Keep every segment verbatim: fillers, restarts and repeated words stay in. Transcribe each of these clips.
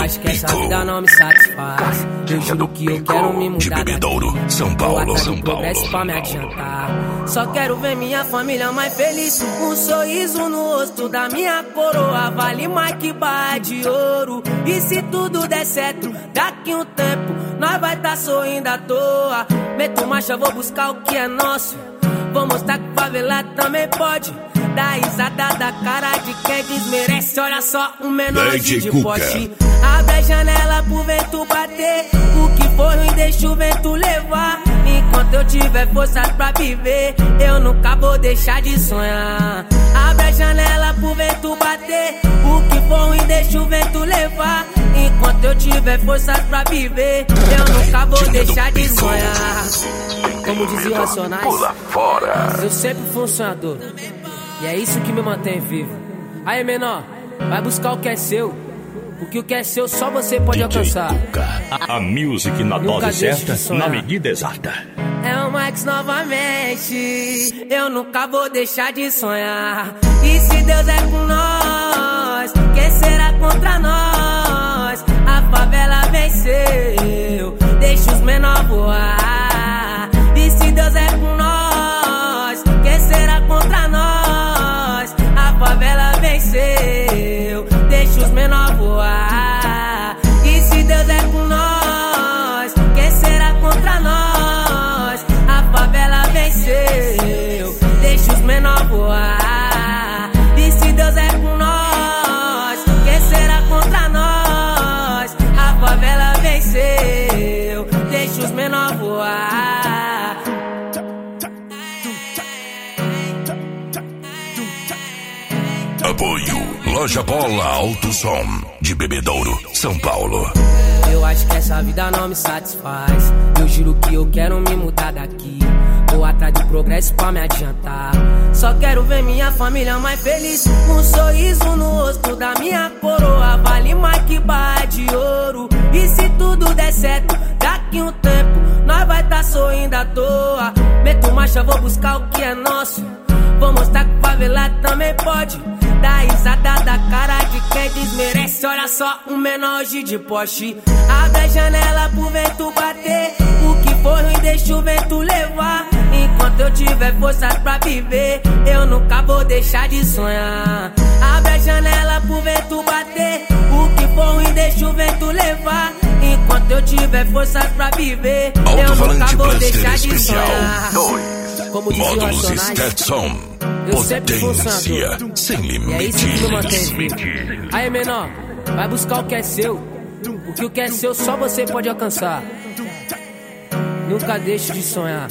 acho que essa vida não me satisfaz. Eu juro que eu quero me mudar de Bebedouro, São Paulo, São Paulo. Progresso pra me adiantar. Só quero ver minha família mais feliz. Um sorriso no rosto da minha coroa vale mais que barra de ouro. E se tudo der certo, daqui um tempo nós vai tá sorrindo à toa. Meto marcha, vou buscar o que é nosso. Vou mostrar que favela também pode. Dá risada da cara de quem desmerece. Olha só, um menor de poste. Abre a janela pro vento bater. O que for ruim deixa o vento levar. Enquanto eu tiver forças pra viver, eu nunca vou deixar de sonhar. Abre a janela pro vento bater. O que for ruim deixa o vento levar. Enquanto eu tiver forças pra viver, eu nunca vou deixar de sonhar. Como diziam Racionais, eu sempre fui um sonhador. E é isso que me mantém vivo. Aí, menor, vai buscar o que é seu. Porque o que é seu só você pode alcançar. A music na dose certa, na medida exata. É o Max novamente. Eu nunca vou deixar de sonhar. E se Deus é com nós, quem será contra nós? A favela venceu, deixa os menores voar. E se Deus é com nós, quem será contra nós? A favela venceu, deixa os menores voar. E se Deus é com nós, quem será contra nós? A favela venceu, deixa os menores voar. E se Deus é com nós, quem será contra nós? A favela venceu, deixa os menores voar. Apoio Loja Bola Alto Som de Bebedouro, São Paulo. Eu acho que essa vida não me satisfaz. Eu juro que eu quero me mudar daqui. Vou atrás de progresso pra me adiantar. Só quero ver minha família mais feliz. Um sorriso no rosto da minha coroa vale mais que barra de ouro. E se tudo der certo, daqui um tempo nós vai tá sorrindo à toa. Meto marcha, vou buscar o que é nosso. Vou mostrar que favela também pode. Dá risada da cara de quem desmerece. Olha só, um menor de poste. Abre a janela pro vento bater. O que for ruim deixa o vento levar. Enquanto eu tiver forças pra viver, eu nunca vou deixar de sonhar. Abre a janela pro vento bater. O que for ruim deixa o vento levar. Enquanto eu tiver forças pra viver, eu nunca vou deixar de sonhar. Como diziam Módulos Racionais, Stetson, eu sempre fui um sonhador. sem E é limites. isso que me mantém vivo. Aí, menor, vai buscar o que é seu. Porque o que é seu só você pode alcançar. Nunca deixe de sonhar.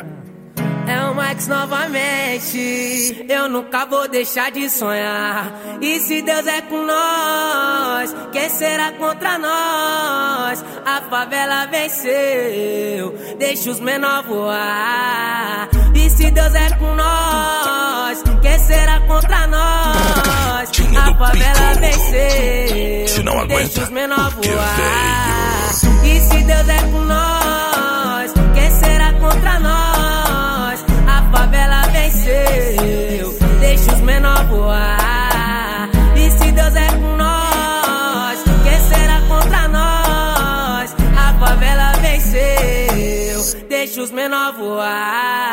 É o Max novamente. Eu nunca vou deixar de sonhar. E se Deus é com nós, quem será contra nós? A favela venceu, deixa os menores voar. E se Deus é com nós, quem será contra nós? A favela venceu, se não aguenta, deixa os menores porque voar. E se Deus é com nós, quem será contra nós? A favela venceu, deixa os menores voar. E se Deus é com nós, quem será contra nós? A favela venceu, deixa os menores voar.